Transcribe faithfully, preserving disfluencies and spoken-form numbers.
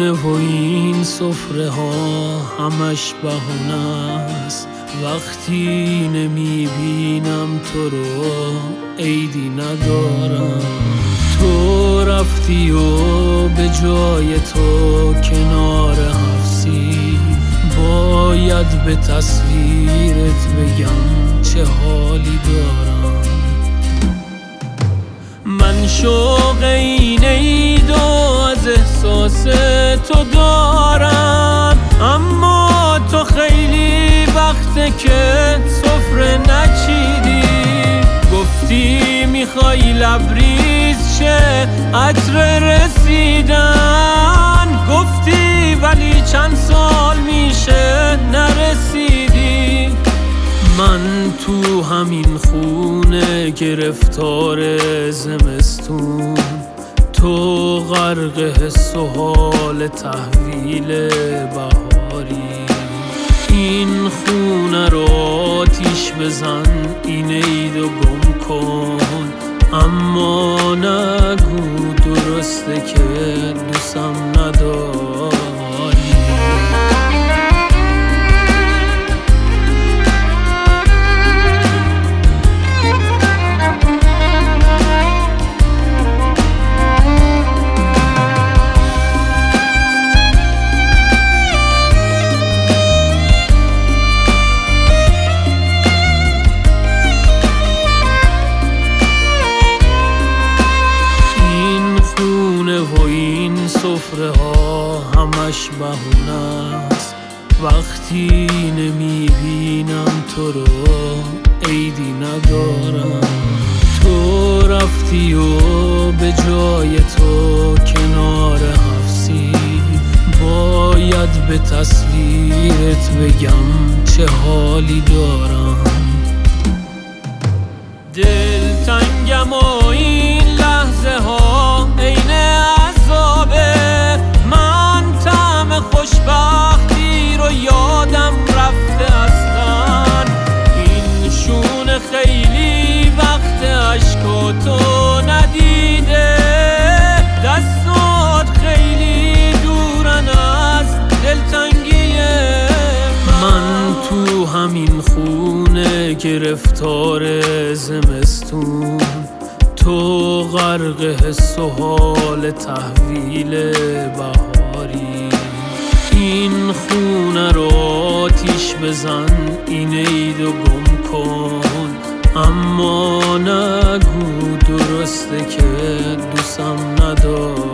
خونه و این سفره ها همش بهونه است. وقتی نمیبینم تو رو عیدی ندارم. تو رفتی و به جای تو کنار حفظی، باید به تصویرت بگم چه حالی دارم. من شوق این عید و از احساس تو دارم، اما تو خیلی وقته که سفره نچیدی. گفتی میخوای لبریز شه عطر رسیدن، گفتی ولی چند سال میشه نرسیدی. من تو همین خونه گرفتار زمستون، تو غرق حس و حال تحویل بهاری. این خونه رو آتیش بزن، این عیدو گم کن، اما نگو درسته که دوستم نداری. و این سفره ها همش بهونه است. وقتی نمیبینم تو رو عیدی ندارم. تو رفتی و به جای تو کنار حفظی، باید به تصویرت بگم چه حالی دارم. دلتنگم و این لحظه ها عین عذابه. من طعم خوشبختی رو یادم رفته اصلا. این شونه خیلی وقت اشکاتو ندیده، دستات خیلی دورن از دلتنگی من. من تو همین خونه گرفتار زمستون، تو غرق حس و حال تحویل بهاری. این خونه رو آتیش بزن، این عیدو گم کن، اما نگو درسته که دوستم نداری.